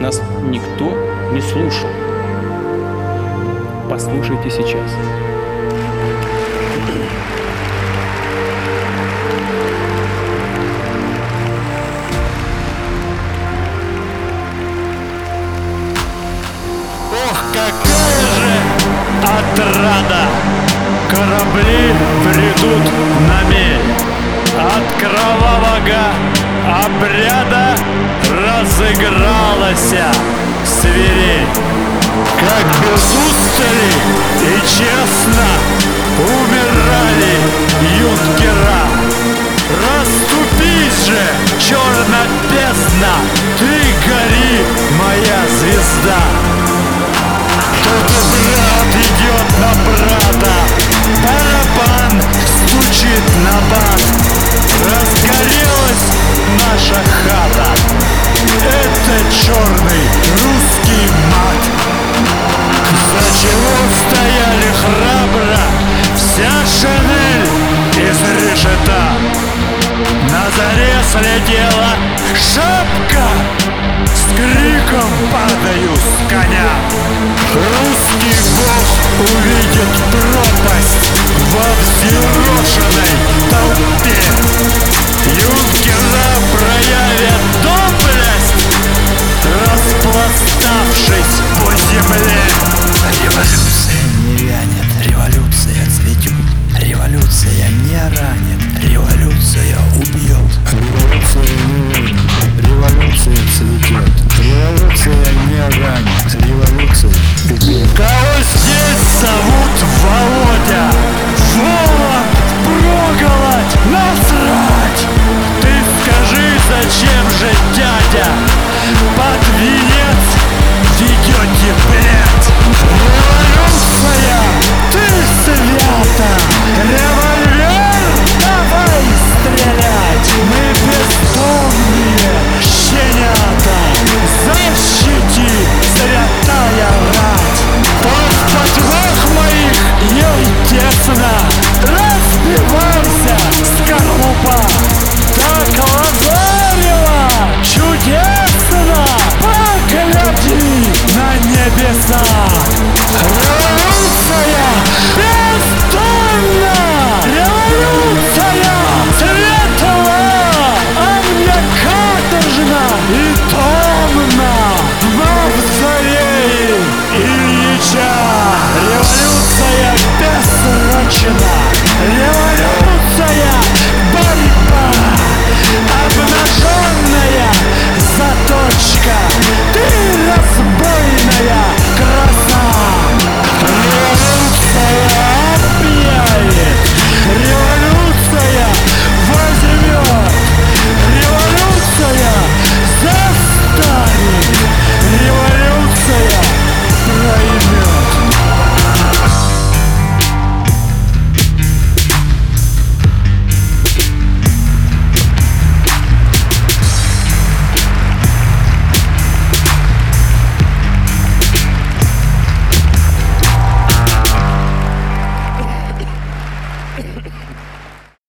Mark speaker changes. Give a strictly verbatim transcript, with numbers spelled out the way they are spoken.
Speaker 1: нас никто не слушал. Послушайте сейчас.
Speaker 2: Ох, какая же отрада! Корабли бредут на мель. От кровавого обряда разыгралась свирель. Как без устали и честно умирали юнкера. Расступись же, черная бездна, ты гори, моя звезда. Кто-то брат идет на брата, барабан стучит на бат. Разгорелась наша хата, это черный русский мат. За чего стояли храбро, вся Шанель из решета. На заре слетела шапка, с криком падаю с коня. Русский бог увидит пропасть во взъерошенной толпе. Юнкера проявят доблесть, распластавшись по земле.
Speaker 3: Революция не вянет, революция цветет. Революция не ранит, революция убьет.
Speaker 4: Революция не вянет, революция цветет. Революция не ранит, революция убьет.
Speaker 2: Кого здесь зовут Володя? Волок, проголодь, насрать! Ты скажи, зачем же, дядя, под венец ведете, блядь? Революция, ты свята! Револьвер, давай стрелять! Мы бездомные щенята, защити, святая рать! Под подвах моих ей тесно, разбивайся, скорлупа! Так лазарева чудесно, погляди на небеса!